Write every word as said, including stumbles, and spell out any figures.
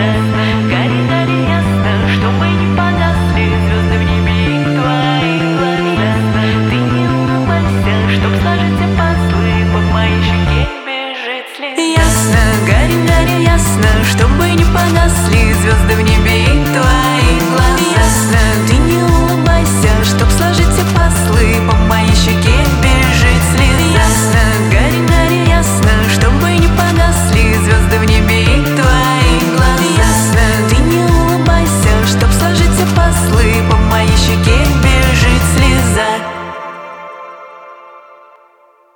Гори, гори ясно, чтобы не погасли звезды в небе и твои глаза. Ты не улыбайся, чтоб сложиться пазлы, по моей щеке бежит слеза. Ясно, гори, гори ясно, чтобы не погасли звезды в небе.